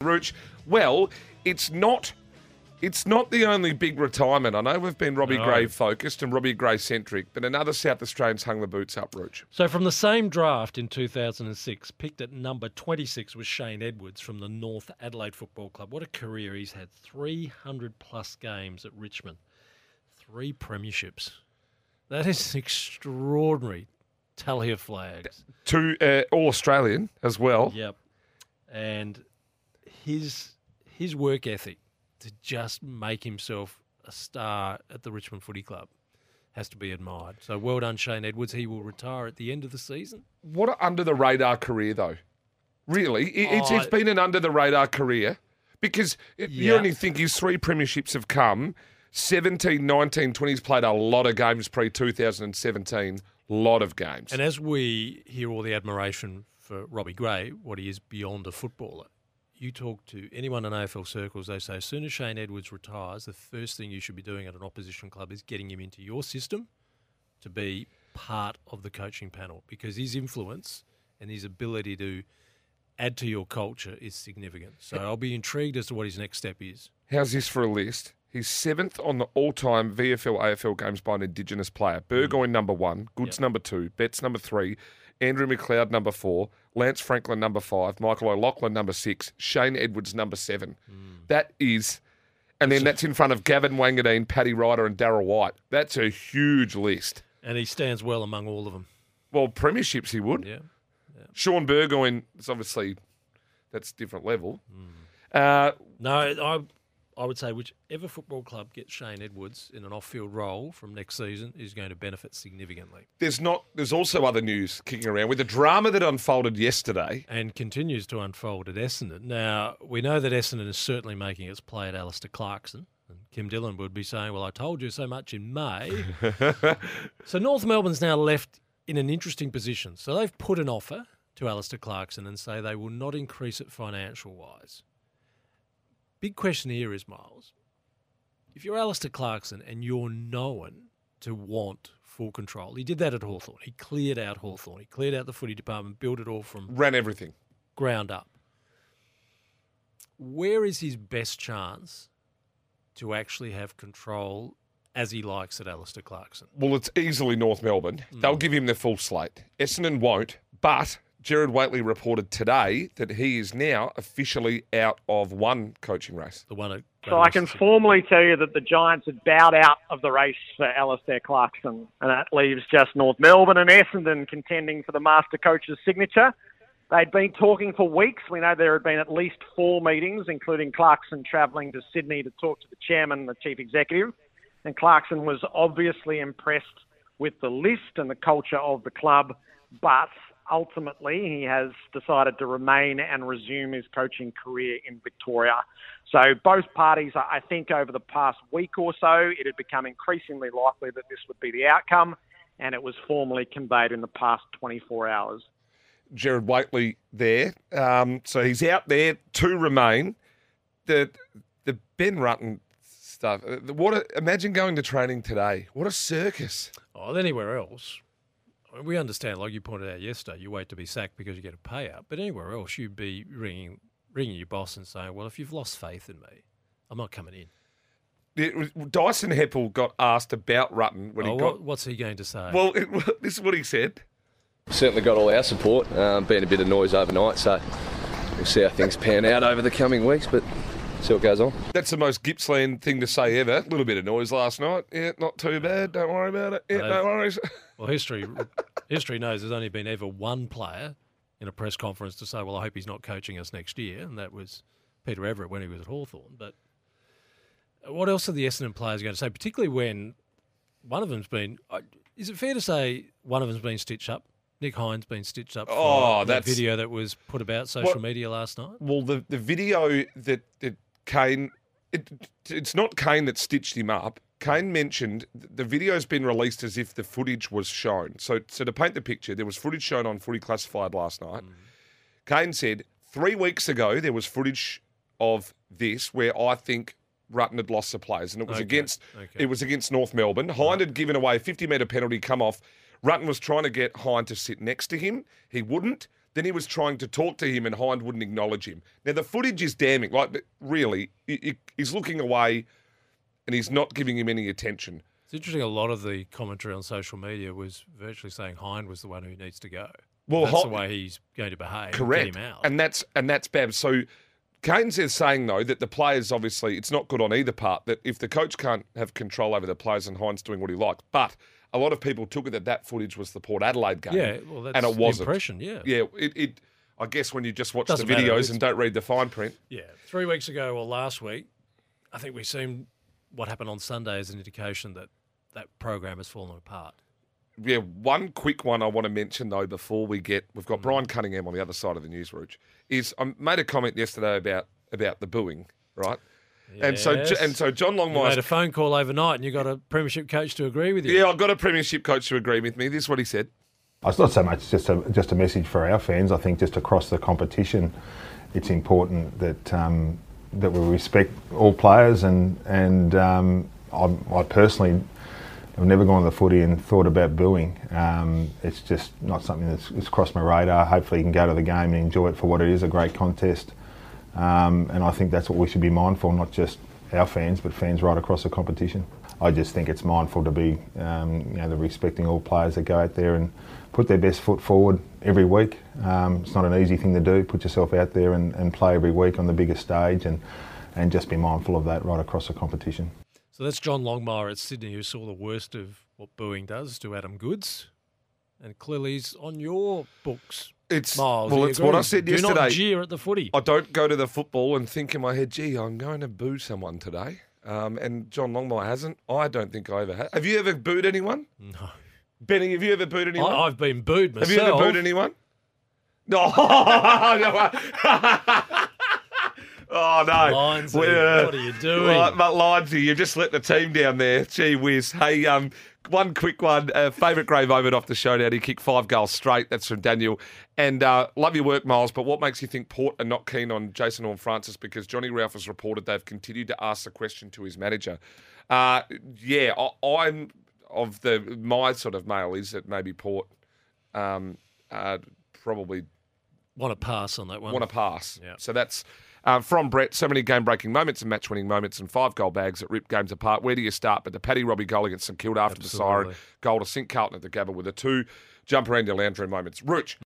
Rooch, well, it's not the only big retirement. I know we've been Robbie Gray focused and Robbie Gray centric, but another South Australian's hung the boots up, Rooch. So from the same draft in 2006, picked at number 26 was Shane Edwards from the North Adelaide Football Club. What a career he's had. 300-plus games at Richmond. 3 premierships. That is an extraordinary tally of flags. 2 All-Australian as well. Yep. And his work ethic to just make himself a star at the Richmond Footy Club has to be admired. So well done, Shane Edwards. He will retire at the end of the season. What an under-the-radar career, though. Really. It's been an under-the-radar career because you only think his 3 premierships have come. 17, 19, 20, he's played a lot of games pre-2017. Lot of games. And as we hear all the admiration for Robbie Gray, what he is beyond a footballer, you talk to anyone in AFL circles, they say as soon as Shane Edwards retires, the first thing you should be doing at an opposition club is getting him into your system to be part of the coaching panel because his influence and his ability to add to your culture is significant. So I'll be intrigued as to what his next step is. How's this for a list? He's 7th on the all-time VFL AFL games by an Indigenous player. Burgoyne number 1, Goods number 2, Betts number 3, Andrew McLeod number 4, Lance Franklin number 5, Michael O'Loughlin number 6, Shane Edwards number 7. That is, and then that's in front of Gavin Wangadine, Paddy Ryder and Darryl White. That's a huge list. And he stands well among all of them. Well, premierships he would. Yeah. Sean Burgoyne is obviously, that's a different level. No, I would say whichever football club gets Shane Edwards in an off-field role from next season is going to benefit significantly. There's also other news kicking around with the drama that unfolded yesterday. And continues to unfold at Essendon. Now, we know that Essendon is certainly making its play at Alistair Clarkson. And Kim Dillon would be saying, well, I told you so much in May. So North Melbourne's now left in an interesting position. So they've put an offer to Alistair Clarkson and say they will not increase it financial-wise. Big question here is, Miles, if you're Alistair Clarkson and you're known to want full control, he did that at Hawthorn. He cleared out Hawthorn. He cleared out the footy department, built it all from... Ran everything. Ground up. Where is his best chance to actually have control as he likes at Alistair Clarkson? Well, it's easily North Melbourne. They'll give him the full slate. Essendon won't, but... Gerard Whateley reported today that he is now officially out of one coaching race. The one at So I can formally tell you that the Giants had bowed out of the race for Alistair Clarkson, and that leaves just North Melbourne and Essendon contending for the master coach's signature. They'd been talking for weeks. We know there had been at least 4 meetings, including Clarkson travelling to Sydney to talk to the chairman and the chief executive. And Clarkson was obviously impressed with the list and the culture of the club, but ultimately he has decided to remain and resume his coaching career in Victoria. So both parties, I think over the past week or so, it had become increasingly likely that this would be the outcome, and it was formally conveyed in the past 24 hours. Gerard Whateley there. So he's out there, 2 remain. The Ben Rutten stuff. Imagine going to training today. What a circus. Oh, anywhere else. We understand, like you pointed out yesterday, you wait to be sacked because you get a payout. But anywhere else, you'd be ringing your boss and saying, well, if you've lost faith in me, I'm not coming in. Dyson Heppel got asked about Rutten when he got... What's he going to say? Well, this is what he said. Certainly got all our support. Been a bit of noise overnight, so we'll see how things pan out over the coming weeks, but see what goes on. That's the most Gippsland thing to say ever. A little bit of noise last night. Yeah, not too bad. Don't worry about it. Yeah, no worries. Well, history knows there's only been ever one player in a press conference to say, well, I hope he's not coaching us next year, and that was Peter Everett when he was at Hawthorn. But what else are the Essendon players going to say, particularly when one of them's been... Is it fair to say one of them's been stitched up? Nick Hines been stitched up for that video that was put about social media last night? Well, the video that Kane... It's not Kane that stitched him up. Kane mentioned the video's been released as if the footage was shown. So to paint the picture, there was footage shown on Footy Classified last night. Kane said 3 weeks ago there was footage of this where I think Rutten had lost the players, and it was against North Melbourne. Hind had given away a 50-metre penalty, come off. Rutten was trying to get Hind to sit next to him. He wouldn't. Then he was trying to talk to him and Hind wouldn't acknowledge him. Now, the footage is damning. Like, but really, he's looking away and he's not giving him any attention. It's interesting, a lot of the commentary on social media was virtually saying Hind was the one who needs to go. Well, that's the way he's going to behave. Correct. Get him out. And that's bad. So Keynes is saying, though, that the players, obviously, it's not good on either part, that if the coach can't have control over the players and Hind's doing what he likes. But a lot of people took it that footage was the Port Adelaide game. Yeah, well, that's and it wasn't. the impression, yeah. Yeah, I guess when you just watch Doesn't the matter. videos and don't read the fine print. Yeah. 3 weeks ago or last week, I think we seen what happened on Sunday as an indication that that program has fallen apart. Yeah, one quick one I want to mention, though, before we've got Brian Cunningham on the other side of the news, Rooch, is I made a comment yesterday about the booing, right? Yes. And so John You Longmire made a phone call overnight and you got a premiership coach to agree with you. Yeah, I got a premiership coach to agree with me. This is what he said. It's not so much just a message for our fans. I think just across the competition, it's important that that we respect all players. And I personally have never gone to the footy and thought about booing. It's just not something that's crossed my radar. Hopefully, you can go to the game and enjoy it for what it is—a great contest. And I think that's what we should be mindful, not just our fans, but fans right across the competition. I just think it's mindful to be, respecting all players that go out there and put their best foot forward every week. It's not an easy thing to do. Put yourself out there and play every week on the biggest stage, and just be mindful of that right across the competition. So that's John Longmire at Sydney, who saw the worst of what booing does to Adam Goodes, and clearly he's on your books. Miles, it's what I said yesterday. Do not jeer at the footy. I don't go to the football and think in my head, gee, I'm going to boo someone today. And John Longmire hasn't. I don't think I ever have. Have you ever booed anyone? No. Benny, have you ever booed anyone? I've been booed myself. Have you ever booed anyone? No. Oh, no. Linesy, what are you doing? Linesy, you've just let the team down there. Gee whiz. Hey, one quick one. Favourite great moment off the showdown. He kicked 5 goals straight. That's from Daniel. And love your work, Miles, but what makes you think Port are not keen on Jason Horne-Francis? Because Johnny Ralph has reported they've continued to ask the question to his manager. I'm of my sort of mail is that maybe Port probably want to pass on that one. Want to pass. Yep. So that's from Brett. So many game-breaking moments and match-winning moments and 5 goal bags that rip games apart. Where do you start? But the Paddy Robbie goal against St Kilda after the siren, goal to St Carlton at the Gabba with a 2 jump around your lounge room moments. Rooch.